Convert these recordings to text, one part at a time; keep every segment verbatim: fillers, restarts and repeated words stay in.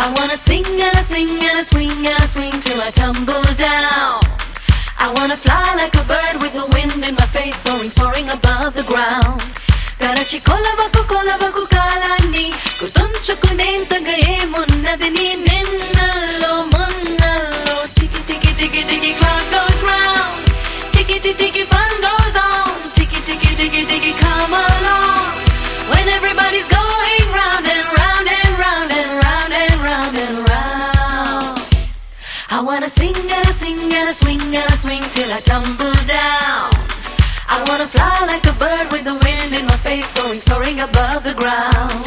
I wanna sing and I sing and I swing and I swing till I tumble down. I wanna fly like a bird with the wind in my face, soaring, soaring above the ground. తరచి కొలవకు కొలవకు కాలాన్ని గుర్తుంచుకునేంతగా ఏమున్నది నీ నిన్నల్లో మొన్నల్లో. Tiki tiki tiki tiki clock goes round, tiki tiki tiki fun goes on, tiki tiki tiki tiki come along. When everybody's going round and round and round and round and round and round. I wanna sing and I sing and I swing and I swing till I tumble down. I wanna fly like a bird with the wind in my face, soaring, soaring above the ground.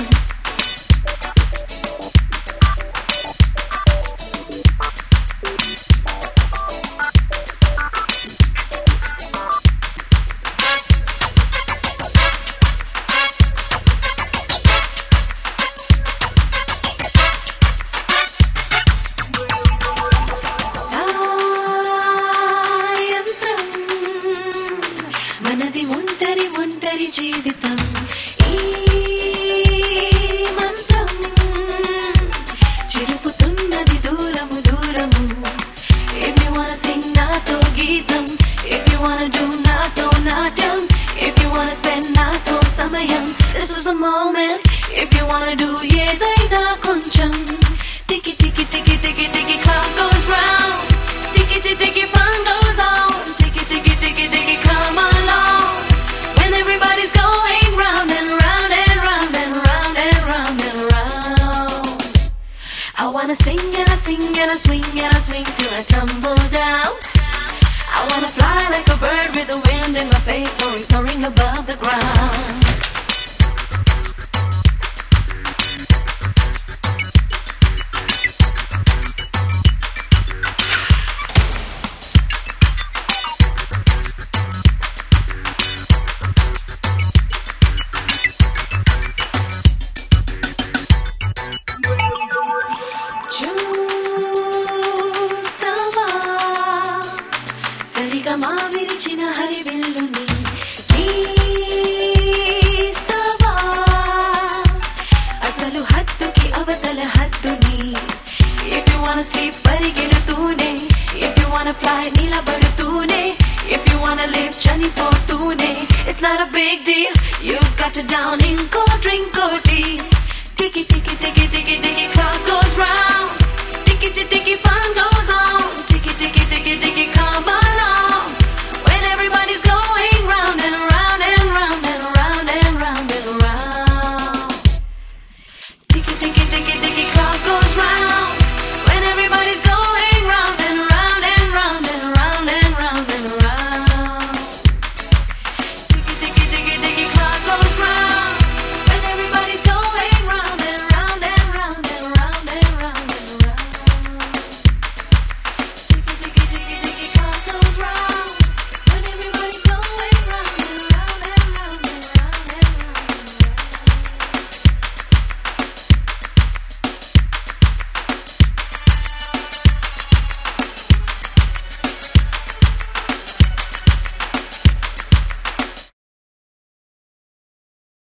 మనది ఒంటరి ఒంటరి జీవితం ఈ మంత్రం చిరుపుతున్నది దూరము దూరము. If you wanna sing నాతో గీతం, if you wanna do నాతో నాట్యం, if you wanna spend నాతో సమయం, this is the moment. If you wanna do ఏదైనా కొంచెం, tiki tiki tiki tiki tiki clock goes round, tiki tiki tiki fun goes on, tiki tiki tiki tiki come along. When everybody's going round and round and round and round and round and round. I wanna sing and I sing and I swing and I swing till I tumble down. I wanna fly like a bird with the wind in my face, soaring, soaring above the ground. సరిగమా విరిచిన హరివిల్లుని తీస్తావా, అసలు హద్దుకి అవతల హద్దుని. If you wanna sleep పరిగెడుతూనే, if you wanna fly నిలబడుతూనే, if you wanna live చనిపోతూనే, it's not a big deal. You've got to down ఇంకో drink or tea. Tiki tiki tiki tiki tiki